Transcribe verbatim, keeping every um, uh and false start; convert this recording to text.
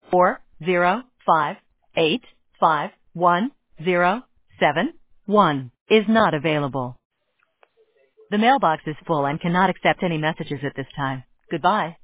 four zero five eight five one zero seven one is not available. The mailbox is full and cannot accept any messages at this time. Goodbye.